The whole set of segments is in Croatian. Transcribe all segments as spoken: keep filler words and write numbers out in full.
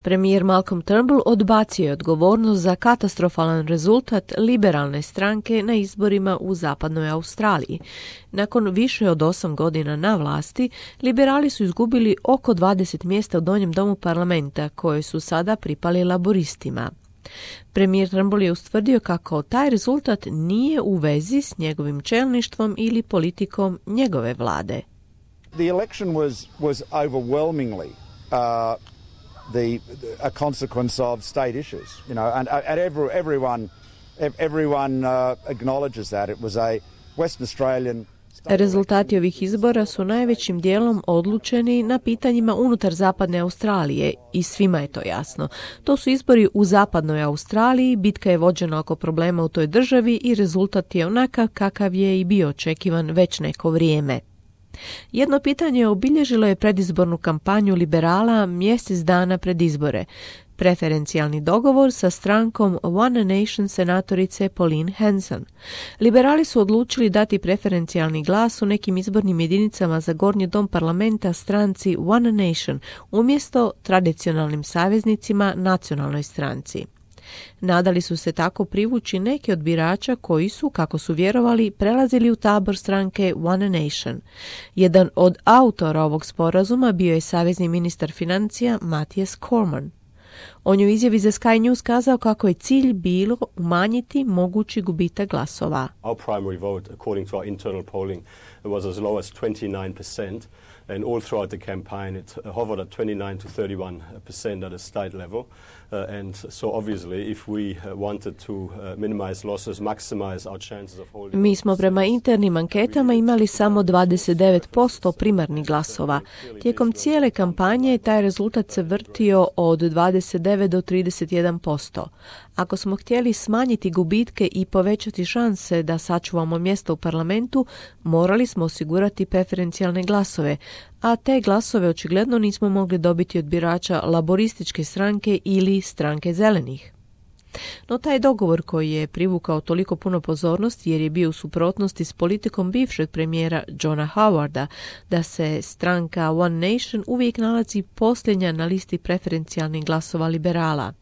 Premijer Malcolm Turnbull odbacio je odgovornost za katastrofalan rezultat liberalne stranke na izborima u zapadnoj Australiji. Nakon više od osam godina na vlasti, liberali su izgubili oko dvadeset mjesta u donjem domu parlamenta, koje su sada pripali laboristima. Premijer Turnbull je ustvrdio kako taj rezultat nije u vezi s njegovim čelništvom ili politikom njegove vlade. The election was was overwhelmingly uh, the a consequence of state issues, you know, and, and every, everyone everyone uh, acknowledges that it was a Western Australian. Rezultati ovih izbora su najvećim dijelom odlučeni na pitanjima unutar zapadne Australije i svima je to jasno. To su izbori u zapadnoj Australiji, bitka je vođena oko problema u toj državi i rezultat je onakav kakav je i bio očekivan već neko vrijeme. Jedno pitanje obilježilo je predizbornu kampanju liberala mjesec dana pred izbore. Preferencijalni dogovor sa strankom One Nation senatorice Pauline Hanson. Liberali su odlučili dati preferencijalni glas u nekim izbornim jedinicama za gornji dom parlamenta stranci One Nation umjesto tradicionalnim saveznicima nacionalnoj stranci. Nadali su se tako privući neke od birača koji su, kako su vjerovali, prelazili u tabor stranke One Nation. Jedan od autora ovog sporazuma bio je savezni ministar financija Matthias Cormann. On je u izjavi za Sky News kazao kako je cilj bilo umanjiti mogući gubitak glasova. Our primary vote, according to our internal polling, was as low as twenty-nine percent, and all throughout the campaign it hovered at twenty-nine to thirty-one percent at a state level. Uh, and so obviously if we uh, wanted to uh, minimize losses, maximize our chances of holding. Mi smo prema internim anketama imali samo dvadeset devet posto primarnih glasova. Tijekom cijele kampanje taj rezultat se vrtio od dvadeset devet do trideset jedan posto. Ako smo htjeli smanjiti gubitke i povećati šanse da sačuvamo mjesto u parlamentu, morali smo osigurati preferencijalne glasove, a te glasove očigledno nismo mogli dobiti od birača laborističke stranke ili stranke zelenih. No taj dogovor koji je privukao toliko puno pozornosti jer je bio u suprotnosti s politikom bivšeg premijera Johna Howarda, da se stranka One Nation uvijek nalazi posljednja na listi preferencijalnih glasova liberala.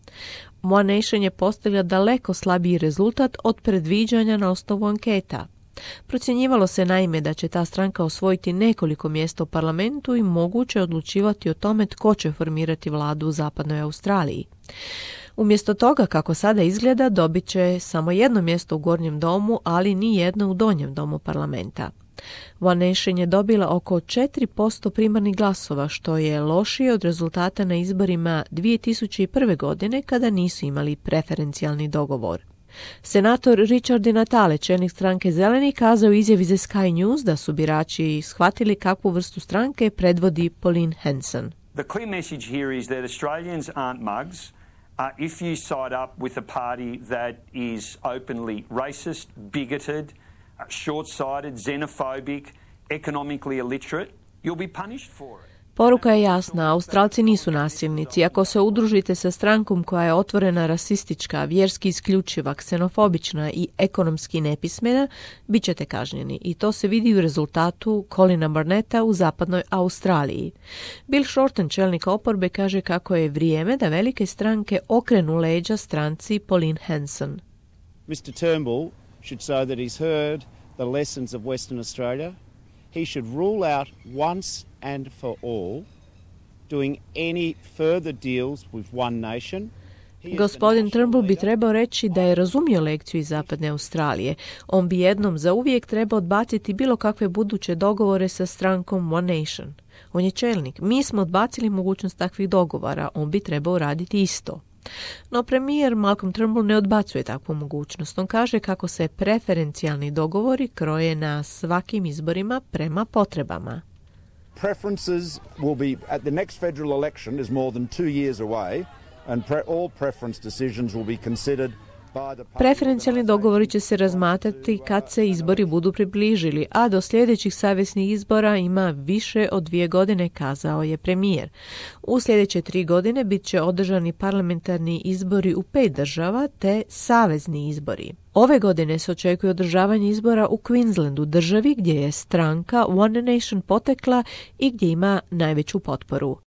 One Nation je postigla daleko slabiji rezultat od predviđanja na osnovu anketa. Procjenjivalo se naime da će ta stranka osvojiti nekoliko mjesta u parlamentu i moguće odlučivati o tome tko će formirati vladu u zapadnoj Australiji. Umjesto toga, kako sada izgleda, dobit će samo jedno mjesto u gornjem domu, ali ni jedno u donjem domu parlamenta. One Nation je dobila oko četiri posto primarnih glasova, što je lošije od rezultata na izborima dvije tisuće prve. godine kada nisu imali preferencijalni dogovor. Senator Richard Di Natale, čelnik stranke Zeleni, kazao u izjavi za Sky News da su birači shvatili kakvu vrstu stranke predvodi Pauline Hanson. The clear message here is that Australians aren't mugs. Uh, if you side up with a party that is openly racist, bigoted, uh, short-sighted, xenophobic, economically illiterate, you'll be punished for it. Poruka je jasna, Australci nisu nasilnici. Ako se udružite sa strankom koja je otvorena, rasistička, vjerski isključiva, ksenofobična i ekonomski nepismena, bit ćete kažnjeni. I to se vidi u rezultatu Colina Barnetta u zapadnoj Australiji. Bill Shorten, čelnik oporbe, kaže kako je vrijeme da velike stranke okrenu leđa stranci Pauline Hanson. mister Turnbull should show that he's heard the lessons of Western Australia. He should rule out once and for all doing any further deals with One Nation. Gospodin Turnbull bi trebao reći da je razumio lekciju iz zapadne Australije. On bi jednom zauvijek trebao odbaciti bilo kakve buduće dogovore sa strankom One Nation. On je čelnik. Mi smo odbacili mogućnost takvih dogovora. On bi trebao raditi isto. No premijer Malcolm Turnbull ne odbacuje takvu mogućnost. On kaže kako se preferencijalni dogovori kroje na svakim izborima prema potrebama. Preferences will be at the next federal election is more than two years away, and pre- all preference decisions will be considered. Preferencijalni dogovori će se razmatrati kad se izbori budu približili, a do sljedećih saveznih izbora ima više od dvije godine, kazao je premijer. U sljedeće tri godine bit će održani parlamentarni izbori u pet država te savezni izbori. Ove godine se očekuje održavanje izbora u Queenslandu, državi gdje je stranka One Nation potekla i gdje ima najveću potporu.